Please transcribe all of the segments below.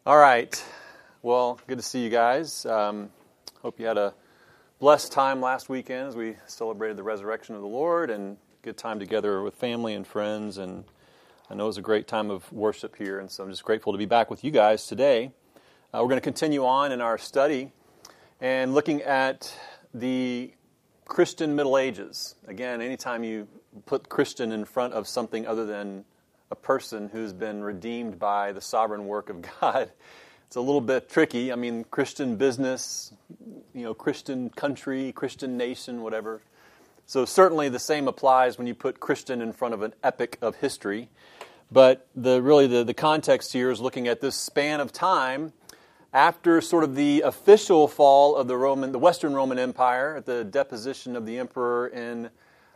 All right. Well, good to see you guys. Hope you had a blessed time last weekend as we celebrated the resurrection of the Lord, and good time together with family and friends. And I know it was a great time of worship here, and so I'm just grateful to be back with you guys today. We're going to continue on in our study and looking at the Christian Middle Ages. Again, anytime you put Christian in front of something other than a person who's been redeemed by the sovereign work of God, it's a little bit tricky. I mean, Christian business, Christian country, Christian nation, whatever. So certainly the same applies when you put Christian in front of an epic of history. But the context here is looking at this span of time after sort of the official fall of the Western Roman Empire, at the deposition of the emperor in,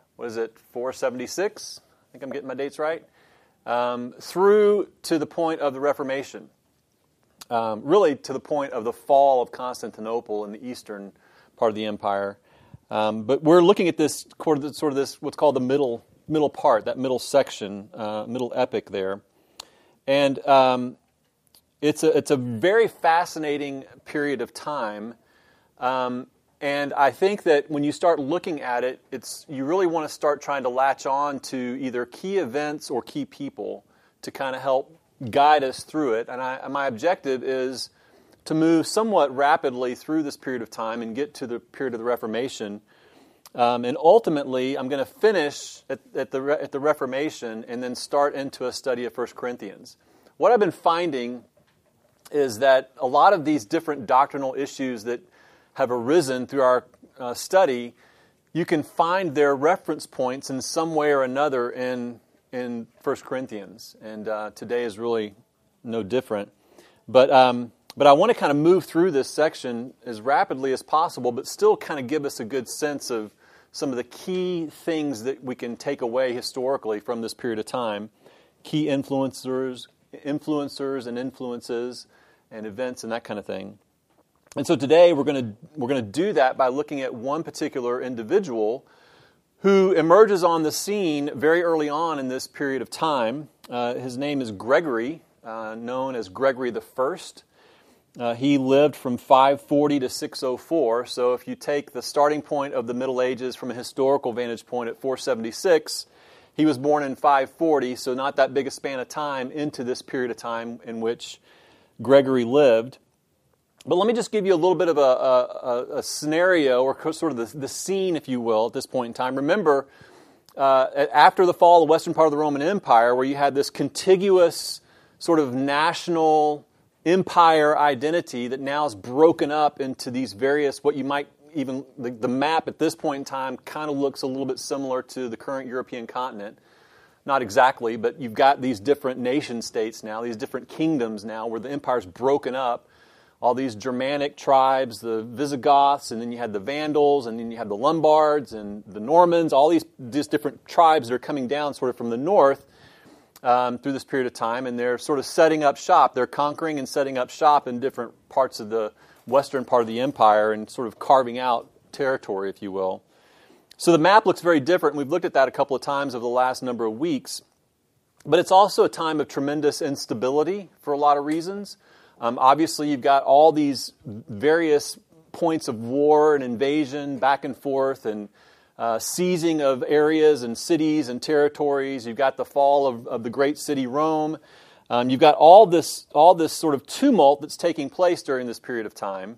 476? I think I'm getting my dates right. Through to the point of the Reformation. Really to the point of the fall of Constantinople in the eastern part of the empire. But we're looking at this sort of this what's called the middle part, that middle section, middle epic there. And it's a very fascinating period of time. And I think that when you start looking at it, you really want to start trying to latch on to either key events or key people to kind of help guide us through it. And my objective is to move somewhat rapidly through this period of time and get to the period of the Reformation. And ultimately, I'm going to finish at the Reformation and then start into a study of 1 Corinthians. What I've been finding is that a lot of these different doctrinal issues that have arisen through our study, you can find their reference points in some way or another in 1 Corinthians. And today is really no different. But I want to kind of move through this section as rapidly as possible, but still kind of give us a good sense of some of the key things that we can take away historically from this period of time. Key influencers and influences and events and that kind of thing. And so today we're going to do that by looking at one particular individual who emerges on the scene very early on in this period of time. His name is Gregory, known as Gregory the First. He lived from 540 to 604. So if you take the starting point of the Middle Ages from a historical vantage point at 476, he was born in 540, so not that big a span of time into this period of time in which Gregory lived. But let me just give you a little bit of a scenario, or sort of the scene, if you will, at this point in time. Remember, after the fall of the western part of the Roman Empire, where you had this contiguous sort of national empire identity that now is broken up into these various, what you might even, the map at this point in time kind of looks a little bit similar to the current European continent. Not exactly, but you've got these different nation states now, these different kingdoms now, where the empire's broken up. All these Germanic tribes, the Visigoths, and then you had the Vandals, and then you had the Lombards and the Normans, all these different tribes that are coming down sort of from the north through this period of time, and they're sort of setting up shop. They're conquering and setting up shop in different parts of the western part of the empire and sort of carving out territory, if you will. So the map looks very different, and we've looked at that a couple of times over the last number of weeks. But it's also a time of tremendous instability for a lot of reasons. Obviously, you've got all these various points of war and invasion back and forth and seizing of areas and cities and territories. You've got the fall of the great city Rome. You've got all this sort of tumult that's taking place during this period of time.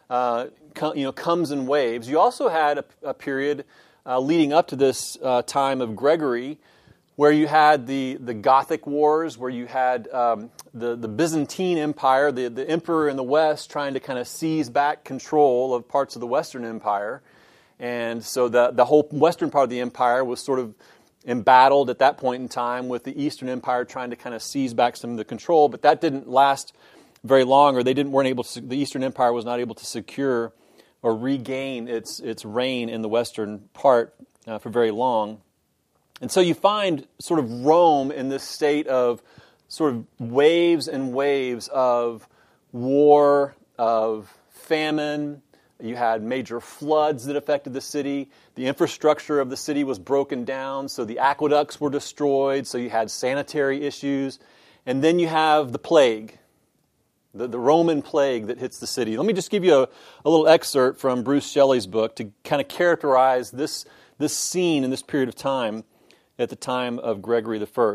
Comes in waves. You also had a period leading up to this time of Gregory, where you had the Gothic Wars, where you had the Byzantine Empire, the emperor in the West trying to kind of seize back control of parts of the Western Empire. And so the whole Western part of the empire was sort of embattled at that point in time with the Eastern Empire trying to kind of seize back some of the control. But that didn't last very long, or the Eastern Empire was not able to secure or regain its reign in the Western part for very long. And so you find sort of Rome in this state of sort of waves and waves of war, of famine. You had major floods that affected the city. The infrastructure of the city was broken down, so the aqueducts were destroyed, so you had sanitary issues. And then you have the plague. the Roman plague that hits the city. Let me just give you a little excerpt from Bruce Shelley's book to kind of characterize this scene in this period of time at the time of Gregory I.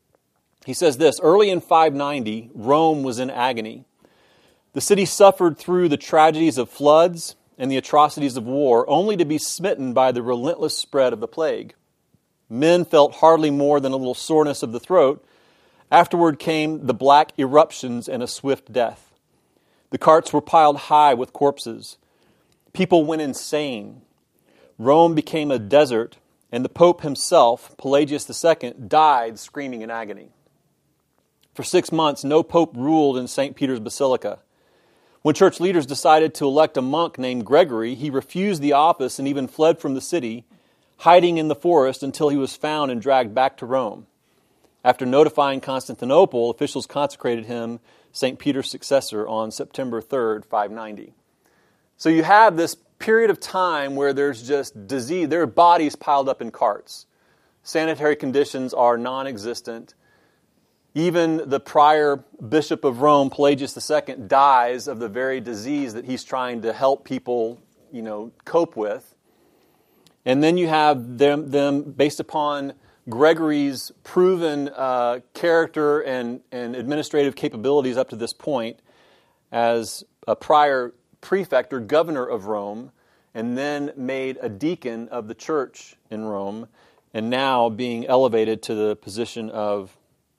He says this: early in 590, Rome was in agony. The city suffered through the tragedies of floods and the atrocities of war, only to be smitten by the relentless spread of the plague. Men felt hardly more than a little soreness of the throat. Afterward came the black eruptions and a swift death. The carts were piled high with corpses. People went insane. Rome became a desert, and the Pope himself, Pelagius II, died screaming in agony. For 6 months, no pope ruled in St. Peter's Basilica. When church leaders decided to elect a monk named Gregory, he refused the office and even fled from the city, hiding in the forest until he was found and dragged back to Rome. After notifying Constantinople, officials consecrated him St. Peter's successor on September 3rd, 590. So you have this period of time where there's just disease. There are bodies piled up in carts. Sanitary conditions are non-existent. Even the prior bishop of Rome, Pelagius II, dies of the very disease that he's trying to help people, cope with. And then you have them based upon Gregory's proven character and administrative capabilities up to this point as a prior prefect or governor of Rome, and then made a deacon of the church in Rome, and now being elevated to the position of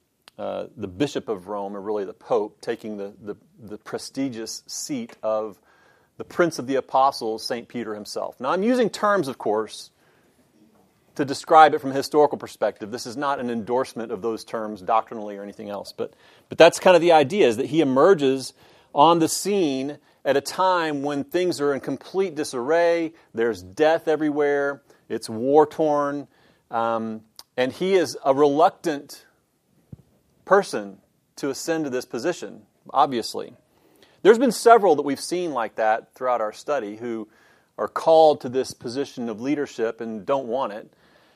the Bishop of Rome, or really the Pope, taking the prestigious seat of the Prince of the Apostles, St. Peter himself. Now, I'm using terms, of course, to describe it from a historical perspective. This is not an endorsement of those terms doctrinally or anything else, but that's kind of the idea, is that he emerges on the scene at a time when things are in complete disarray, there's death everywhere, it's war-torn, and he is a reluctant person to ascend to this position, obviously. There's been several that we've seen like that throughout our study who are called to this position of leadership and don't want it.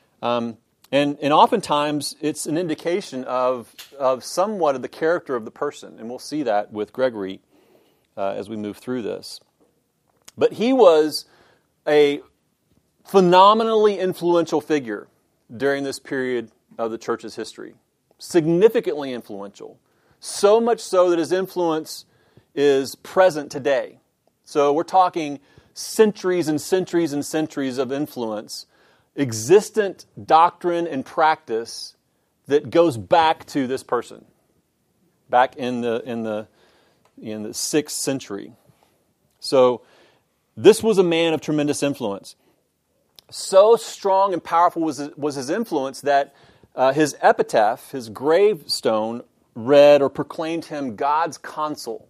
And oftentimes it's an indication of somewhat of the character of the person, and we'll see that with Gregory as we move through this. But he was a phenomenally influential figure during this period of the church's history. Significantly influential. So much so that his influence is present today. So we're talking centuries and centuries and centuries of influence, existent doctrine and practice that goes back to this person, back in the 6th century. So this was a man of tremendous influence. So strong and powerful was his influence that his epitaph, his gravestone, read or proclaimed him God's consul.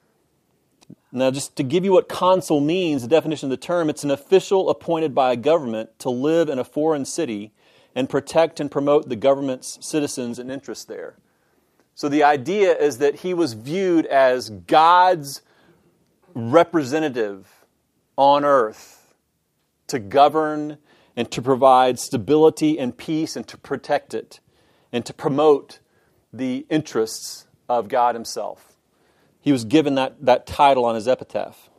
Now, just to give you what consul means, the definition of the term, it's an official appointed by a government to live in a foreign city and protect and promote the government's citizens and interests there. So the idea is that he was viewed as God's representative on earth to govern and to provide stability and peace and to protect it and to promote the interests of God himself. He was given that title on his epitaph.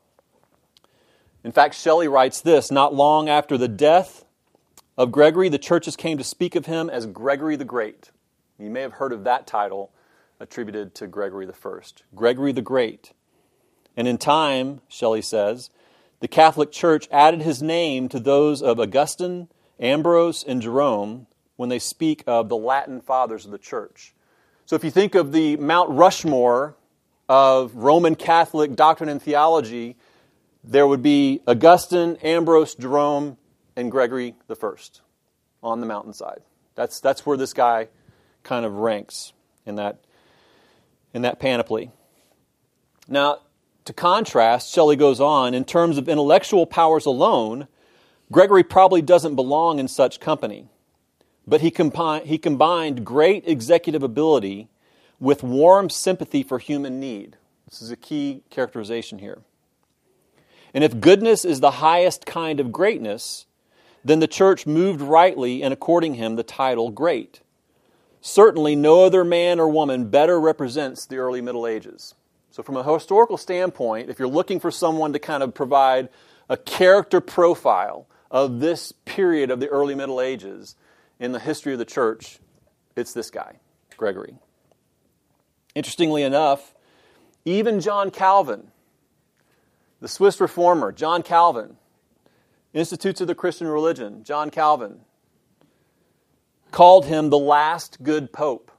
In fact, Shelley writes this: not long after the death of Gregory, the churches came to speak of him as Gregory the Great. You may have heard of that title attributed to Gregory I. Gregory the Great. And in time, Shelley says, the Catholic Church added his name to those of Augustine, Ambrose, and Jerome when they speak of the Latin fathers of the Church. So if you think of the Mount Rushmore of Roman Catholic doctrine and theology, there would be Augustine, Ambrose, Jerome, and Gregory I on the mountainside. That's where this guy kind of ranks in that panoply. Now, to contrast, Shelley goes on, in terms of intellectual powers alone, Gregory probably doesn't belong in such company. But he combined great executive ability with warm sympathy for human need. This is a key characterization here. And if goodness is the highest kind of greatness, then the church moved rightly in according him the title great. Certainly no other man or woman better represents the early Middle Ages. So from a historical standpoint, if you're looking for someone to kind of provide a character profile of this period of the early Middle Ages in the history of the church, it's this guy, Gregory. Interestingly enough, even John Calvin, the Swiss reformer, John Calvin, Institutes of the Christian Religion, John Calvin, called him the last good pope.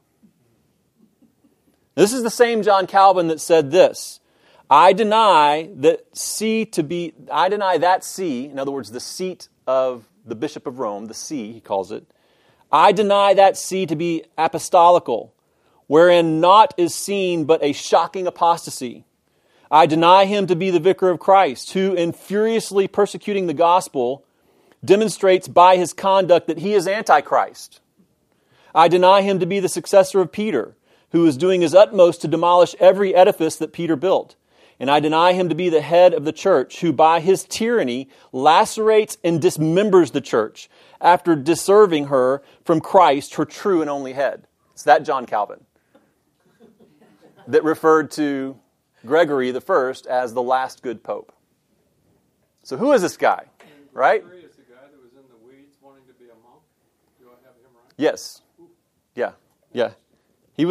This is the same John Calvin that said this: I deny that see, in other words, the seat of the Bishop of Rome, the see, he calls it, I deny that see to be apostolical, wherein naught is seen but a shocking apostasy. I deny him to be the vicar of Christ, who, in furiously persecuting the gospel, demonstrates by his conduct that he is Antichrist. I deny him to be the successor of Peter, who is doing his utmost to demolish every edifice that Peter built. And I deny him to be the head of the church, who by his tyranny lacerates and dismembers the church after disserving her from Christ, her true and only head. It's that John Calvin that referred to Gregory I as the last good pope. So who is this guy, right? Gregory is the guy that was in the weeds wanting to be a monk. Do I have him right? Yes. Yeah. He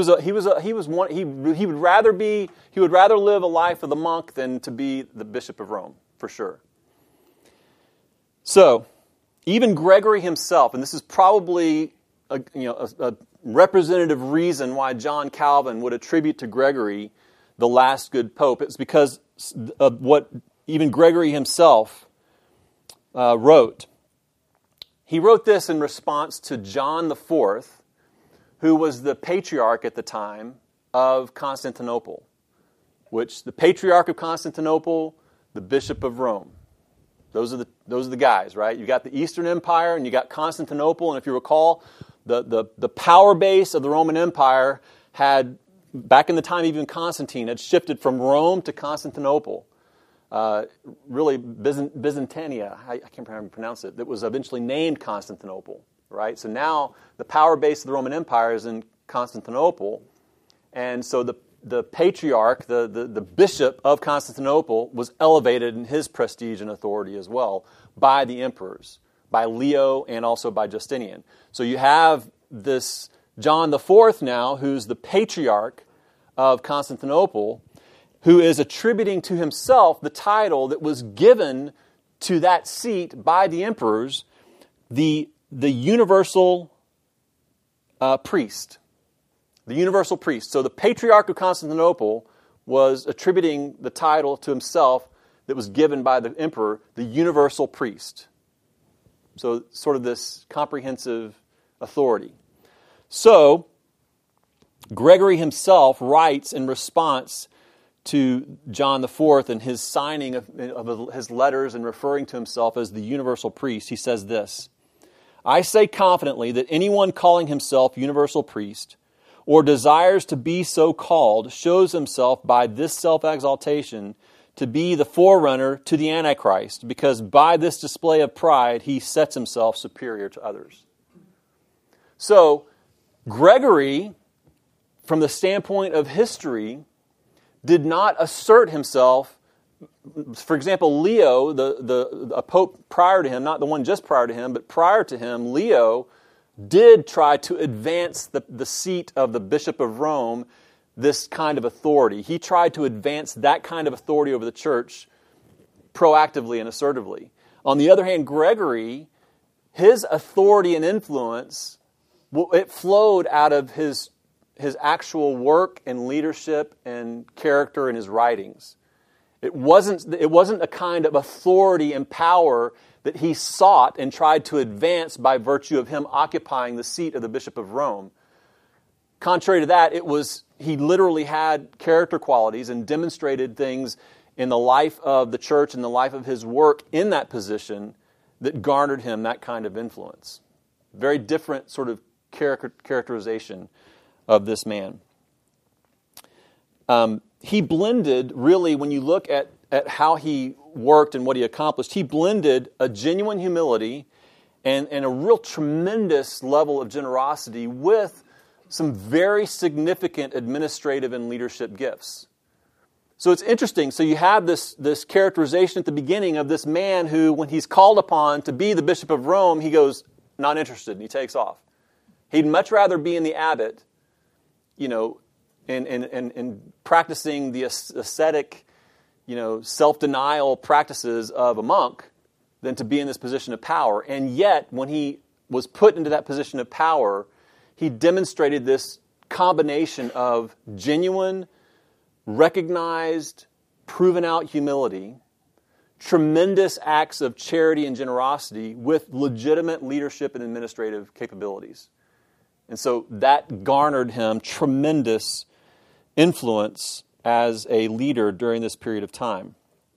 would rather live a life of the monk than to be the Bishop of Rome, for sure. So, even Gregory himself, and this is probably a representative reason why John Calvin would attribute to Gregory the last good pope. It's because of what even Gregory himself wrote. He wrote this in response to John IV, who was the patriarch at the time of Constantinople, which the patriarch of Constantinople, the Bishop of Rome. Those are the guys, right? You got the Eastern Empire and you got Constantinople, and if you recall, the power base of the Roman Empire had, back in the time even Constantine, had shifted from Rome to Constantinople. Really Byzantinia, I can't remember how to pronounce it, that was eventually named Constantinople, right? So now the power base of the Roman Empire is in Constantinople, and so the patriarch, the bishop of Constantinople, was elevated in his prestige and authority as well by the emperors, by Leo and also by Justinian. So you have this John IV now, who's the patriarch of Constantinople, who is attributing to himself the title that was given to that seat by the emperors, the universal priest. The universal priest. So the patriarch of Constantinople was attributing the title to himself that was given by the emperor, the universal priest. So sort of this comprehensive authority. So Gregory himself writes in response to John IV and his signing of his letters and referring to himself as the universal priest. He says this: I say confidently that anyone calling himself universal priest or desires to be so called shows himself by this self-exaltation to be the forerunner to the Antichrist, because by this display of pride he sets himself superior to others. So Gregory, from the standpoint of history, did not assert himself. For example, Leo, a pope prior to him, not the one just prior to him, but prior to him, Leo did try to advance the seat of the Bishop of Rome, this kind of authority. He tried to advance that kind of authority over the church proactively and assertively. On the other hand, Gregory, his authority and influence, it flowed out of his actual work and leadership and character in his writings. It wasn't a kind of authority and power that he sought and tried to advance by virtue of him occupying the seat of the Bishop of Rome. Contrary to that, he literally had character qualities and demonstrated things in the life of the church and the life of his work in that position that garnered him that kind of influence. Very different sort of characterization of this man. He blended, really, when you look at how he worked and what he accomplished, he blended a genuine humility and a real tremendous level of generosity with some very significant administrative and leadership gifts. So it's interesting. So you have this characterization at the beginning of this man who, when he's called upon to be the Bishop of Rome, he goes, not interested, and he takes off. He'd much rather be in the abbot, and practicing the ascetic, self-denial practices of a monk than to be in this position of power. And yet, when he was put into that position of power, he demonstrated this combination of genuine, recognized, proven out humility, tremendous acts of charity and generosity with legitimate leadership and administrative capabilities. And so that garnered him tremendous influence as a leader during this period of time.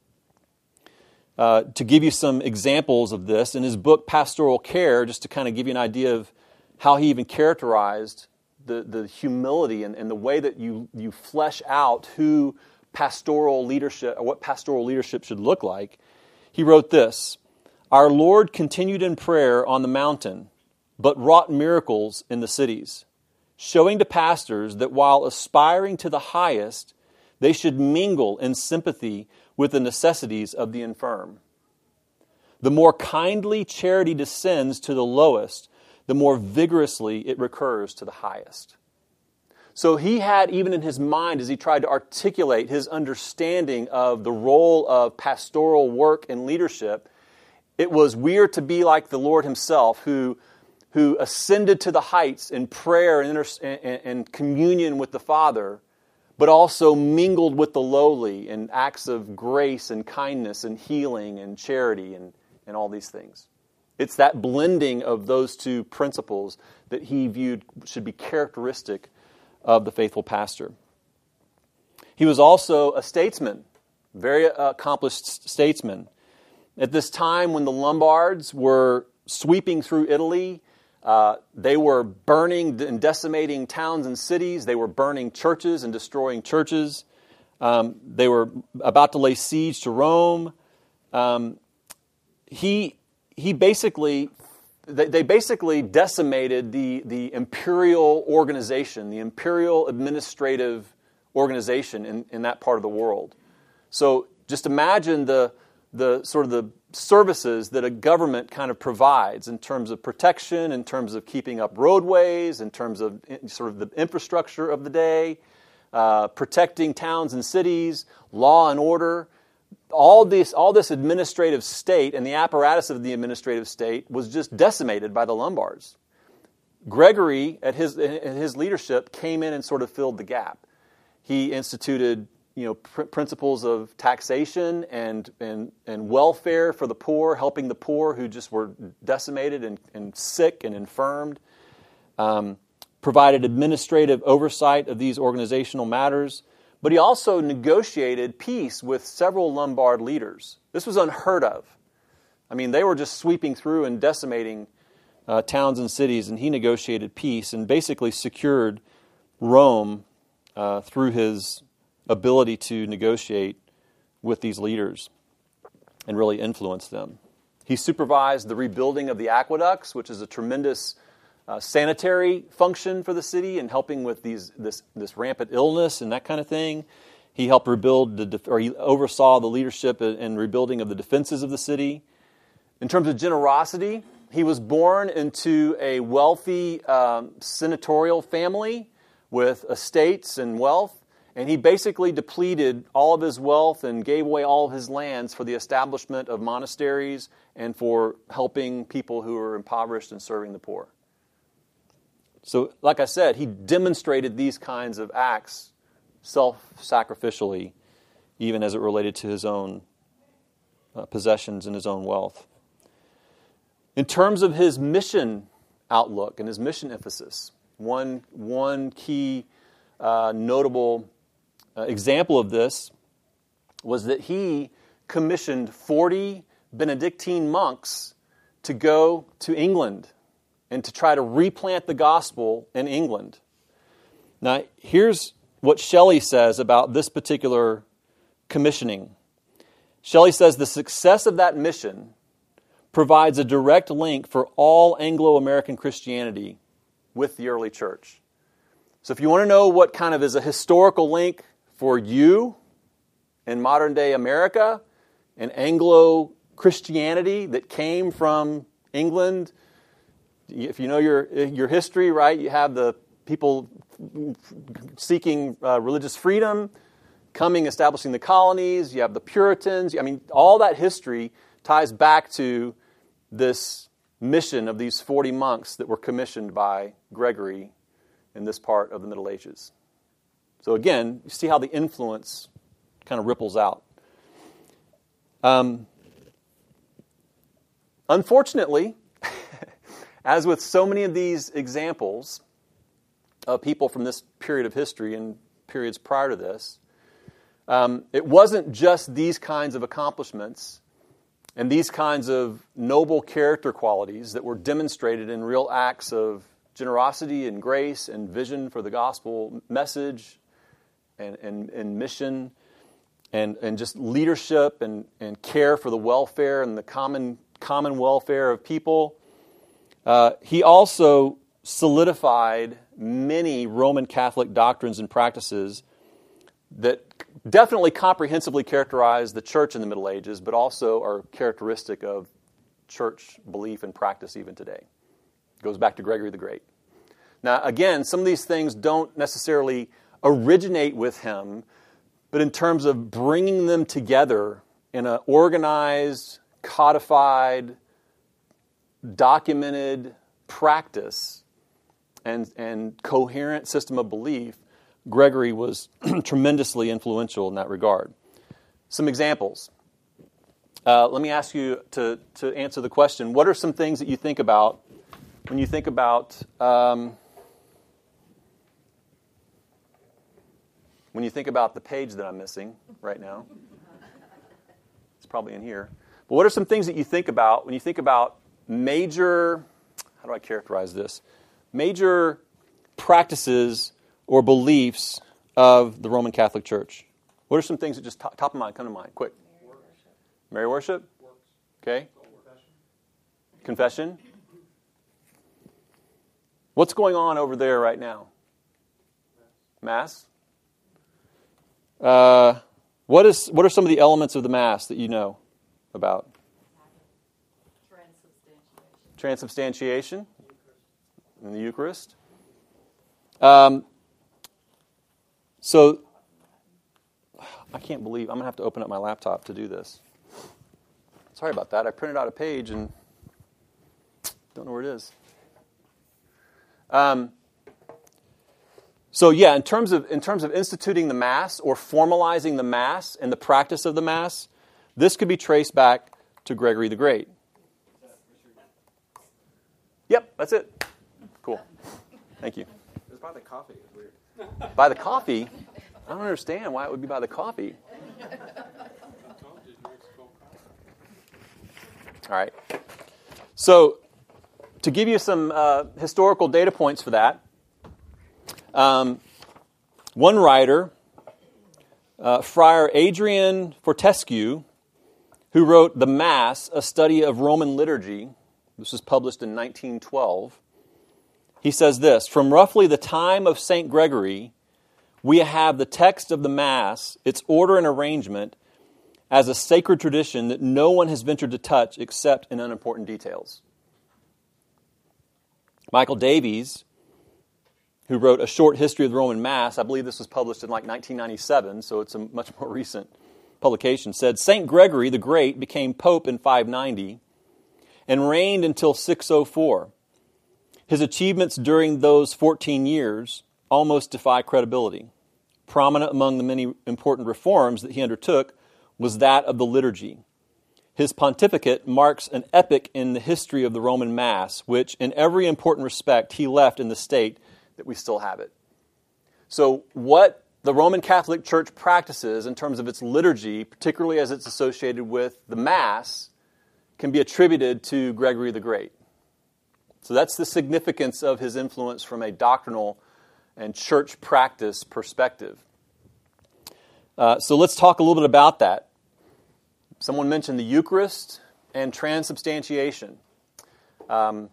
To give you some examples of this, in his book Pastoral Care, just to kind of give you an idea of how he even characterized the humility and the way that you flesh out who pastoral leadership, or what pastoral leadership should look like, he wrote this: "Our Lord continued in prayer on the mountain, but wrought miracles in the cities, showing to pastors that while aspiring to the highest, they should mingle in sympathy with the necessities of the infirm. The more kindly charity descends to the lowest, the more vigorously it recurs to the highest." So he had, even in his mind, as he tried to articulate his understanding of the role of pastoral work and leadership, it was we are to be like the Lord himself, who ascended to the heights in prayer and communion with the Father, but also mingled with the lowly in acts of grace and kindness and healing and charity and all these things. It's that blending of those two principles that he viewed should be characteristic of the faithful pastor. He was also a statesman, very accomplished statesman. At this time when the Lombards were sweeping through Italy, they were burning and decimating towns and cities. They were burning churches and destroying churches. They were about to lay siege to Rome. They basically decimated the imperial organization, the imperial administrative organization in that part of the world. So just imagine the sort of the services that a government kind of provides in terms of protection, in terms of keeping up roadways, in terms of sort of the infrastructure of the day, protecting towns and cities, law and order. All this administrative state and the apparatus of the administrative state was just decimated by the Lombards. Gregory, at his leadership, came in and sort of filled the gap. He instituted principles of taxation and welfare for the poor, helping the poor who just were decimated and sick and infirmed. Provided administrative oversight of these organizational matters. But he also negotiated peace with several Lombard leaders. This was unheard of. I mean, they were just sweeping through and decimating towns and cities, and he negotiated peace and basically secured Rome through his ability to negotiate with these leaders and really influence them. He supervised the rebuilding of the aqueducts, which is a tremendous sanitary function for the city and helping with this rampant illness and that kind of thing. He helped rebuild he oversaw the leadership and rebuilding of the defenses of the city. In terms of generosity, he was born into a wealthy senatorial family with estates and wealth, and he basically depleted all of his wealth and gave away all of his lands for the establishment of monasteries and for helping people who were impoverished and serving the poor. So, like I said, he demonstrated these kinds of acts self-sacrificially, even as it related to his own possessions and his own wealth. In terms of his mission outlook and his mission emphasis, one key notable example of this was that he commissioned 40 Benedictine monks to go to England and to try to replant the gospel in England. Now, here's what Shelley says about this particular commissioning. Shelley says the success of that mission provides a direct link for all Anglo-American Christianity with the early church. So if you want to know what kind of is a historical link for you in modern-day America and Anglo-Christianity that came from England. If you know your history, right, you have the people seeking religious freedom, coming, establishing the colonies. You have the Puritans. I mean, all that history ties back to this mission of these 40 monks that were commissioned by Gregory in this part of the Middle Ages. So again, you see how the influence kind of ripples out. Unfortunately, as with so many of these examples of people from this period of history and periods prior to this, it wasn't just these kinds of accomplishments and these kinds of noble character qualities that were demonstrated in real acts of generosity and grace and vision for the gospel message and mission and just leadership and care for the welfare and the common welfare of people. He also solidified many Roman Catholic doctrines and practices that definitely comprehensively characterize the church in the Middle Ages, but also are characteristic of church belief and practice even today. It goes back to Gregory the Great. Now, again, some of these things don't necessarily originate with him, but in terms of bringing them together in an organized, codified, documented practice and coherent system of belief, Gregory was tremendously influential in that regard. Some examples. Let me ask you to answer the question, what are some things that you think about when you think about the page that I'm missing right now? It's probably in here. But what are some things that you think about when you think about major, how do I characterize this? Major practices or beliefs of the Roman Catholic Church? What are some things that just top of mind come to mind? Quick. Mary worship? Okay. Confession? What's going on over there right now? Mass? What are some of the elements of the Mass that you know about? Transubstantiation. In the Eucharist. So, I can't believe, I'm going to have to open up my laptop to do this. Sorry about that. I printed out a page and don't know where it is. So yeah, in terms of instituting the Mass or formalizing the Mass and the practice of the Mass, this could be traced back to Gregory the Great. Yep, that's it. Cool. Thank you. It was by the coffee. It was weird. By the coffee? I don't understand why it would be by the coffee. All right. So, to give you some historical data points for that, one writer, Friar Adrian Fortescue, who wrote The Mass, A Study of Roman Liturgy, this was published in 1912, he says this: from roughly the time of St. Gregory, we have the text of the Mass, its order and arrangement, as a sacred tradition that no one has ventured to touch except in unimportant details. Michael Davies, who wrote A Short History of the Roman Mass, I believe this was published in like 1997, so it's a much more recent publication, said, St. Gregory the Great became Pope in 590 and reigned until 604. His achievements during those 14 years almost defy credibility. Prominent among the many important reforms that he undertook was that of the liturgy. His pontificate marks an epoch in the history of the Roman Mass, which in every important respect he left in the state that we still have it. So what the Roman Catholic Church practices in terms of its liturgy, particularly as it's associated with the Mass, can be attributed to Gregory the Great. So that's the significance of his influence from a doctrinal and church practice perspective. So let's talk a little bit about that. Someone mentioned the Eucharist and transubstantiation. Who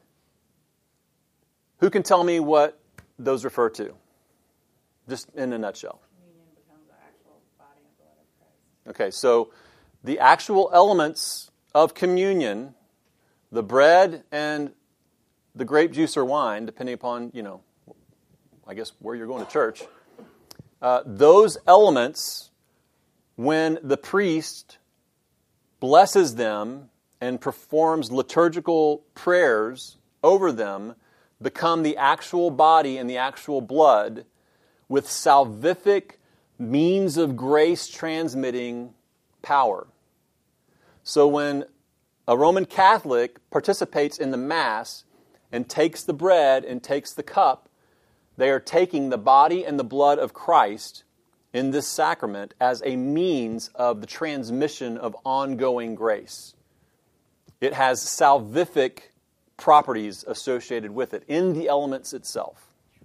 can tell me what those refer to? Just in a nutshell. Communion becomes the actual body and blood of Okay, so the actual elements of communion, the bread and the grape juice or wine, depending upon, I guess where you're going to church, those elements, when the priest blesses them and performs liturgical prayers over them, become the actual body and the actual blood with salvific means of grace transmitting power. So when a Roman Catholic participates in the Mass and takes the bread and takes the cup, they are taking the body and the blood of Christ in this sacrament as a means of the transmission of ongoing grace. It has salvific properties associated with it in the elements itself.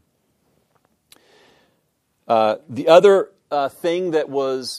The other thing that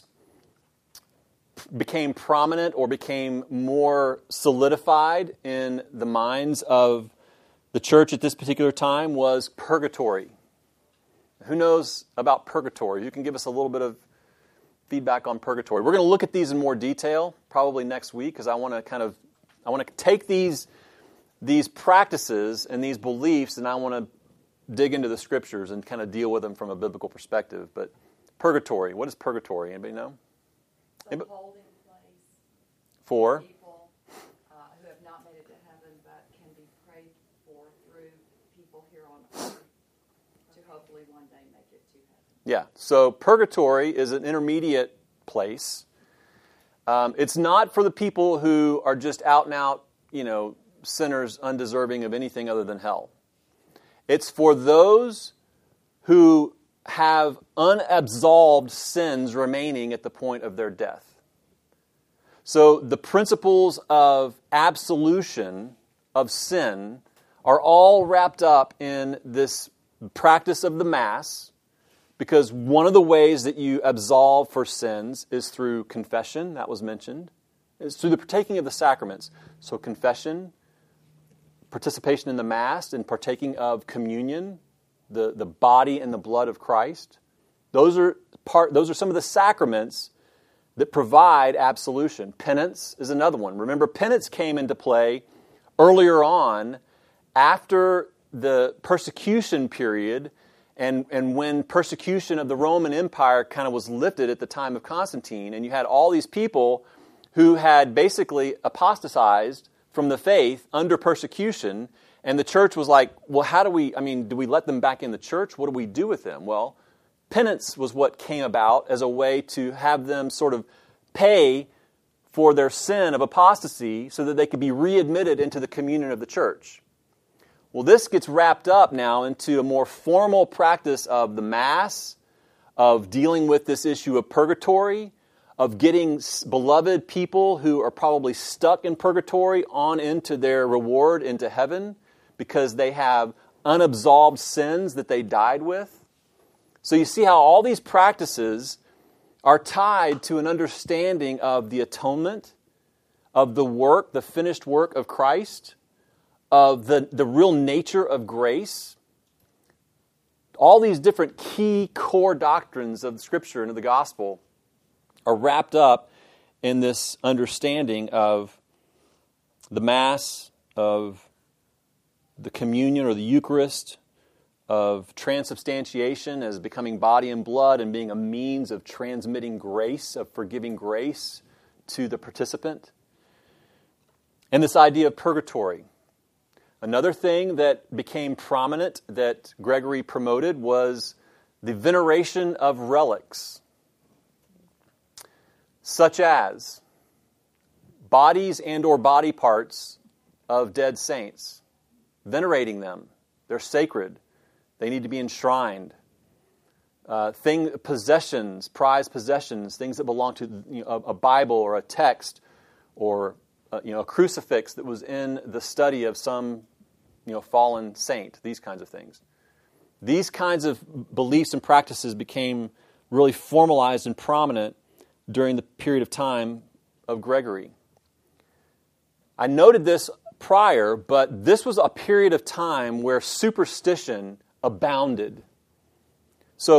became prominent or became more solidified in the minds of the church at this particular time was purgatory. Who knows about purgatory? You can give us a little bit of feedback on purgatory. We're going to look at these in more detail probably next week because I want to take these practices and these beliefs and I want to dig into the scriptures and kind of deal with them from a biblical perspective. But purgatory, what is purgatory? Anybody know? The holding place for people who have not made it to heaven but can be prayed for through people here on earth to hopefully one day make it to heaven. Yeah, so purgatory is an intermediate place. It's not for the people who are just out and out, sinners undeserving of anything other than hell. It's for those who have unabsolved sins remaining at the point of their death. So the principles of absolution of sin are all wrapped up in this practice of the Mass, because one of the ways that you absolve for sins is through confession, that was mentioned. It's through the partaking of the sacraments. So confession, participation in the Mass, and partaking of communion, the body and the blood of Christ. Those are some of the sacraments that provide absolution. Penance is another one. Remember, penance came into play earlier on after the persecution period and when persecution of the Roman Empire kind of was lifted at the time of Constantine, and you had all these people who had basically apostatized from the faith under persecution, and the church was like, well, do we let them back in the church? What do we do with them? Well, penance was what came about as a way to have them sort of pay for their sin of apostasy so that they could be readmitted into the communion of the church. Well, this gets wrapped up now into a more formal practice of the Mass, of dealing with this issue of purgatory, of getting beloved people who are probably stuck in purgatory on into their reward into heaven because they have unabsolved sins that they died with. So you see how all these practices are tied to an understanding of the atonement, of the finished work of Christ, of the real nature of grace. All these different key core doctrines of the Scripture and of the Gospel are wrapped up in this understanding of the Mass, of the communion or the Eucharist, of transubstantiation as becoming body and blood and being a means of transmitting grace, of forgiving grace to the participant. And this idea of purgatory. Another thing that became prominent that Gregory promoted was the veneration of relics, such as bodies and or body parts of dead saints, venerating them. They're sacred. They need to be enshrined. Possessions, prized possessions, things that belong to a Bible or a text or a crucifix that was in the study of some fallen saint, these kinds of things. These kinds of beliefs and practices became really formalized and prominent during the period of time of Gregory. I noted this prior, but this was a period of time where superstition abounded. So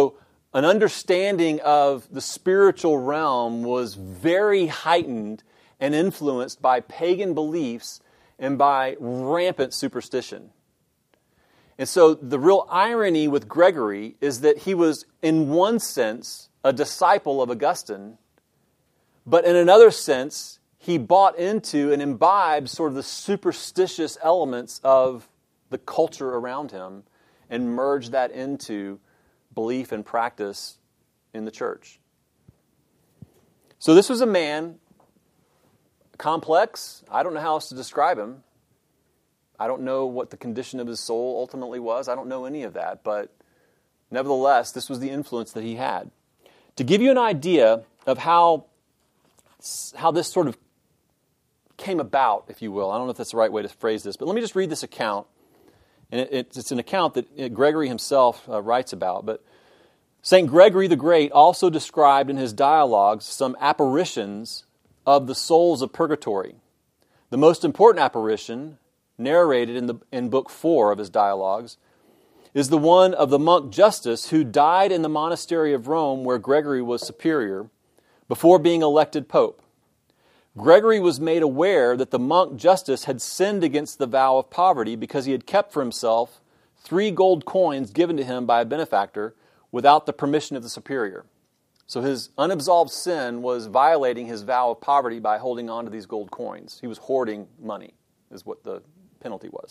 an understanding of the spiritual realm was very heightened and influenced by pagan beliefs and by rampant superstition. And so the real irony with Gregory is that he was, in one sense, a disciple of Augustine, but in another sense, he bought into and imbibed sort of the superstitious elements of the culture around him and merged that into belief and practice in the church. So this was a man, complex. I don't know how else to describe him. I don't know what the condition of his soul ultimately was. I don't know any of that. But nevertheless, this was the influence that he had. To give you an idea of how this sort of came about, if you will. I don't know if that's the right way to phrase this, but let me just read this account. And it's an account that Gregory himself writes about. But St. Gregory the Great also described in his dialogues some apparitions of the souls of purgatory. The most important apparition, narrated in Book 4 of his dialogues, is the one of the monk Justus, who died in the monastery of Rome where Gregory was superior, before being elected pope. Gregory was made aware that the monk Justus had sinned against the vow of poverty because he had kept for himself 3 gold coins given to him by a benefactor without the permission of the superior. So his unabsolved sin was violating his vow of poverty by holding on to these gold coins. He was hoarding money, is what the penalty was.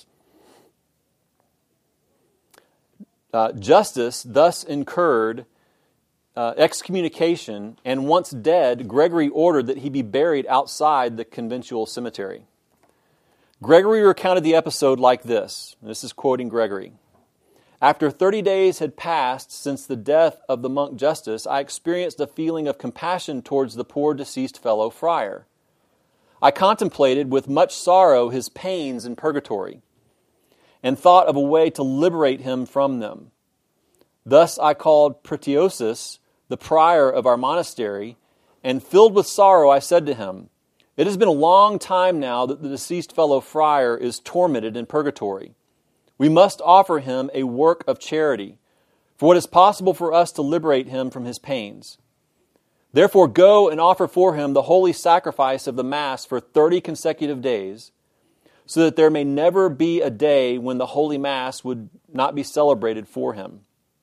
Justus thus incurred excommunication, and once dead, Gregory ordered that he be buried outside the conventual cemetery. Gregory recounted the episode like this. This is quoting Gregory. After 30 days had passed since the death of the monk Justus, I experienced a feeling of compassion towards the poor deceased fellow friar. I contemplated with much sorrow his pains in purgatory, and thought of a way to liberate him from them. Thus I called Pretiosus, the prior of our monastery, and filled with sorrow I said to him, "It has been a long time now that the deceased fellow friar is tormented in purgatory. We must offer him a work of charity, for it is possible for us to liberate him from his pains. Therefore go and offer for him the holy sacrifice of the Mass for 30 consecutive days, so that there may never be a day when the Holy Mass would not be celebrated for him."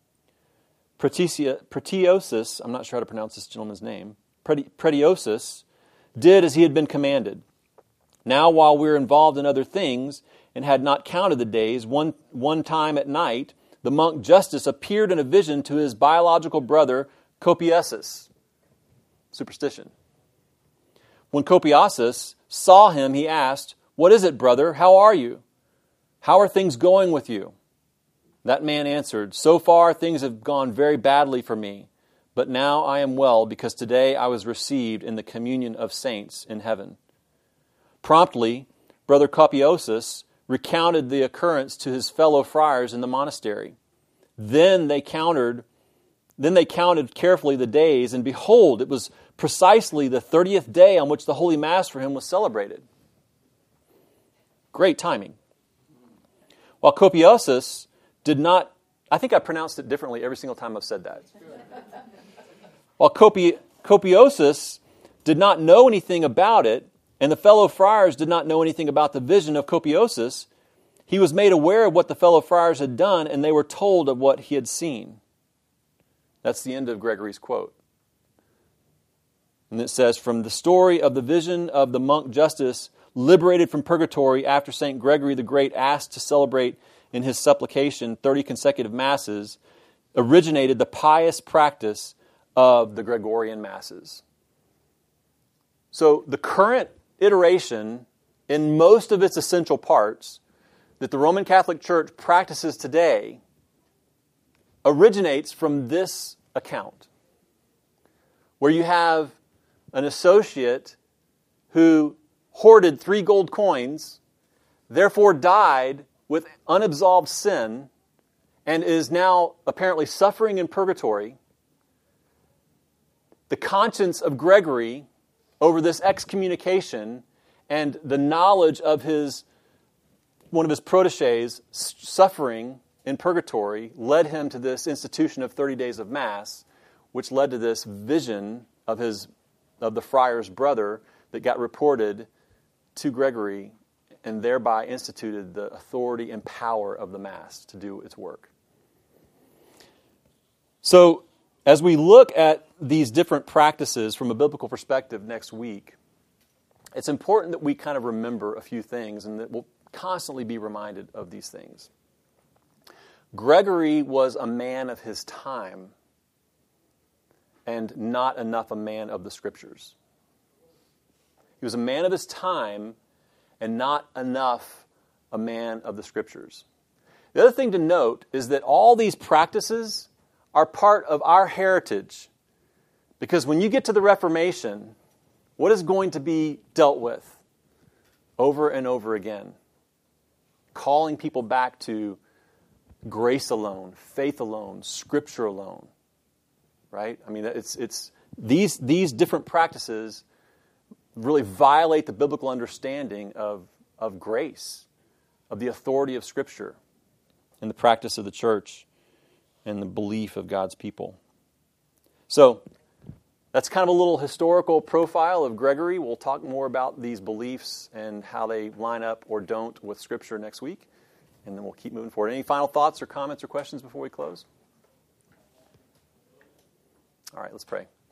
Pretiosus, I'm not sure how to pronounce this gentleman's name, Pretiosus, did as he had been commanded. Now, while we were involved in other things, and had not counted the days, one time at night, the monk Justus appeared in a vision to his biological brother, Copiasus. Superstition. When Copiasus saw him, he asked, "What is it, brother? How are you? How are things going with you?" That man answered, "So far things have gone very badly for me, but now I am well because today I was received in the communion of saints in heaven." Promptly, Brother Copiasus recounted the occurrence to his fellow friars in the monastery. Then they counted carefully the days, and behold, it was precisely the 30th day on which the Holy Mass for him was celebrated. Great timing. While Copiasus did not, I think I pronounced it differently every single time I've said that. While Copiasus did not know anything about it, and the fellow friars did not know anything about the vision of Copiasus, he was made aware of what the fellow friars had done, and they were told of what he had seen. That's the end of Gregory's quote. And it says, from the story of the vision of the monk Justus, liberated from purgatory after St. Gregory the Great asked to celebrate in his supplication 30 consecutive Masses, originated the pious practice of the Gregorian Masses. So the current iteration, in most of its essential parts, that the Roman Catholic Church practices today originates from this account, where you have an associate who hoarded 3 gold coins, therefore died with unabsolved sin, and is now apparently suffering in purgatory. The conscience of Gregory over this excommunication and the knowledge of one of his protégés suffering in purgatory led him to this institution of 30 days of Mass, which led to this vision of the friar's brother that got reported to Gregory and thereby instituted the authority and power of the Mass to do its work. So, as we look at these different practices from a biblical perspective next week, it's important that we kind of remember a few things and that we'll constantly be reminded of these things. Gregory was a man of his time and not enough a man of the Scriptures. He was a man of his time and not enough a man of the Scriptures. The other thing to note is that all these practices are part of our heritage. Because when you get to the Reformation, what is going to be dealt with over and over again? Calling people back to grace alone, faith alone, Scripture alone. Right? I mean, it's these different practices really violate the biblical understanding of grace, of the authority of Scripture, and the practice of the church, and the belief of God's people. So, that's kind of a little historical profile of Gregory. We'll talk more about these beliefs and how they line up or don't with Scripture next week, and then we'll keep moving forward. Any final thoughts or comments or questions before we close? All right, let's pray.